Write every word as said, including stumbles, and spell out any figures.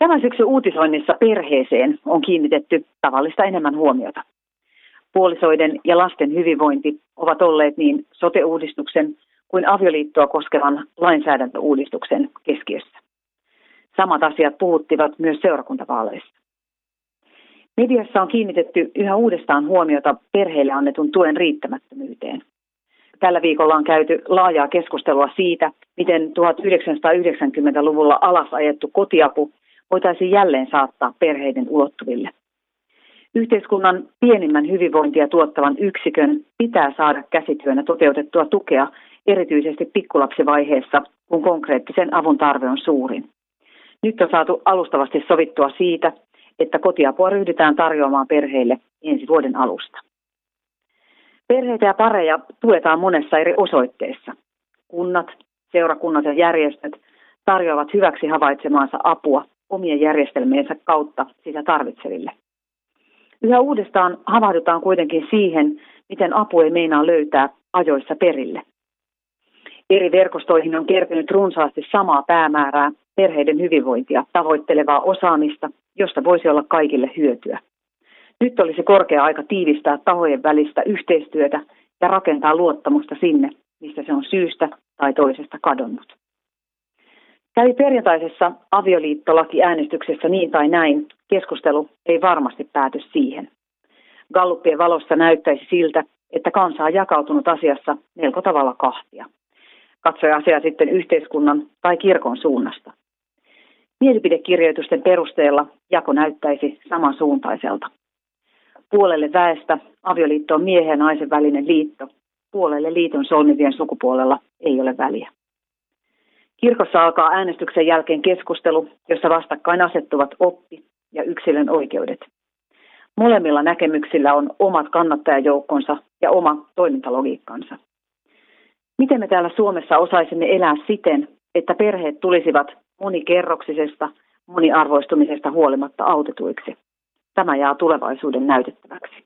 Tämän syksyn uutisoinnissa perheeseen on kiinnitetty tavallista enemmän huomiota. Puolisoiden ja lasten hyvinvointi ovat olleet niin sote-uudistuksen kuin avioliittoa koskevan lainsäädäntöuudistuksen keskiössä. Samat asiat puhuttivat myös seurakuntavaaleissa. Mediassa on kiinnitetty yhä uudestaan huomiota perheille annetun tuen riittämättömyyteen. Tällä viikolla on käyty laajaa keskustelua siitä, miten tuhatyhdeksänsataayhdeksänkymmentäluvulla alas ajettu kotiapu voitaisiin jälleen saattaa perheiden ulottuville. Yhteiskunnan pienimmän hyvinvointia tuottavan yksikön pitää saada käsityönä toteutettua tukea erityisesti pikkulapsivaiheessa, kun konkreettisen avun tarve on suurin. Nyt on saatu alustavasti sovittua siitä, että kotiapua ryhdytään tarjoamaan perheille ensi vuoden alusta. Perheitä ja pareja tuetaan monessa eri osoitteessa. Kunnat, seurakunnat ja järjestöt tarjoavat hyväksi havaitsemaansa apua omien järjestelmiensä kautta sitä tarvitseville. Yhä uudestaan havahdutaan kuitenkin siihen, miten apu ei meinaa löytää ajoissa perille. Eri verkostoihin on kertynyt runsaasti samaa päämäärää, perheiden hyvinvointia tavoittelevaa osaamista, josta voisi olla kaikille hyötyä. Nyt olisi korkea aika tiivistää tahojen välistä yhteistyötä ja rakentaa luottamusta sinne, mistä se on syystä tai toisesta kadonnut. Kävi perjantaisessa avioliittolaki-äänestyksessä niin tai näin, keskustelu ei varmasti pääty siihen. Gallupien valossa näyttäisi siltä, että kansa on jakautunut asiassa melko tavalla kahtia. Katsoi asiaa sitten yhteiskunnan tai kirkon suunnasta. Mielipidekirjoitusten perusteella jako näyttäisi samansuuntaiselta. Puolelle väestä avioliitto on miehen ja naisen välinen liitto, puolelle liiton solmivien sukupuolella ei ole väliä. Kirkossa alkaa äänestyksen jälkeen keskustelu, jossa vastakkain asettuvat oppi ja yksilön oikeudet. Molemmilla näkemyksillä on omat kannattajajoukkonsa ja oma toimintalogiikkansa. Miten me täällä Suomessa osaisimme elää siten, että perheet tulisivat monikerroksisesta, moniarvoistumisesta huolimatta autetuiksi? Tämä jää tulevaisuuden näytettäväksi.